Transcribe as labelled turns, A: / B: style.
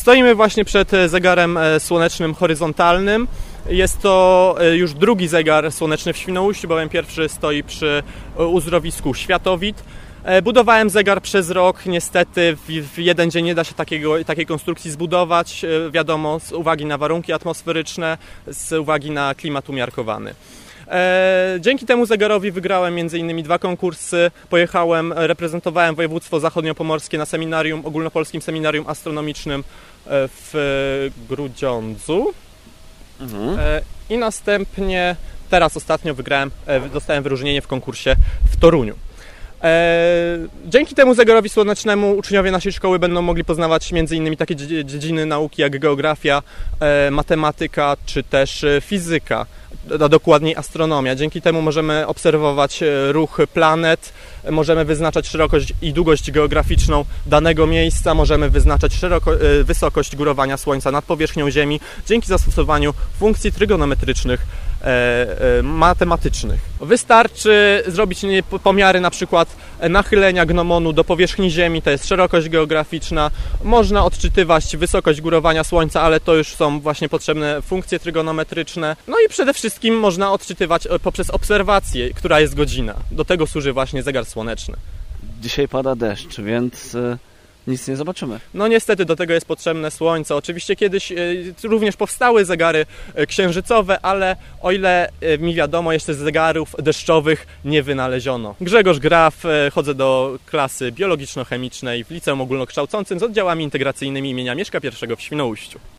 A: Stoimy właśnie przed zegarem słonecznym horyzontalnym. Jest to już drugi zegar słoneczny w Świnoujściu, bowiem pierwszy stoi przy uzdrowisku Światowit. Budowałem zegar przez rok, niestety w jeden dzień nie da się takiej konstrukcji zbudować, wiadomo, z uwagi na warunki atmosferyczne, z uwagi na klimat umiarkowany. Dzięki temu zegarowi wygrałem m.in. 2 konkursy, reprezentowałem województwo zachodniopomorskie na ogólnopolskim seminarium astronomicznym w Grudziądzu i następnie teraz ostatnio dostałem wyróżnienie w konkursie w Toruniu. Dzięki temu zegarowi słonecznemu uczniowie naszej szkoły będą mogli poznawać m.in. takie dziedziny nauki jak geografia, matematyka czy też fizyka, a dokładniej astronomia. Dzięki temu możemy obserwować ruch planet, możemy wyznaczać szerokość i długość geograficzną danego miejsca, możemy wyznaczać wysokość górowania Słońca nad powierzchnią Ziemi dzięki zastosowaniu funkcji trygonometrycznych matematycznych. Wystarczy zrobić pomiary na przykład nachylenia gnomonu do powierzchni Ziemi, to jest szerokość geograficzna. Można odczytywać wysokość górowania Słońca, ale to już są właśnie potrzebne funkcje trygonometryczne. No i przede wszystkim można odczytywać poprzez obserwację, która jest godzina. Do tego służy właśnie zegar słoneczny.
B: Dzisiaj pada deszcz, więc nic nie zobaczymy.
A: No niestety do tego jest potrzebne słońce. Oczywiście kiedyś również powstały zegary księżycowe, ale o ile mi wiadomo, jeszcze zegarów deszczowych nie wynaleziono. Grzegorz Graf, chodzę do klasy biologiczno-chemicznej w Liceum Ogólnokształcącym z oddziałami integracyjnymi imienia Mieszka I w Świnoujściu.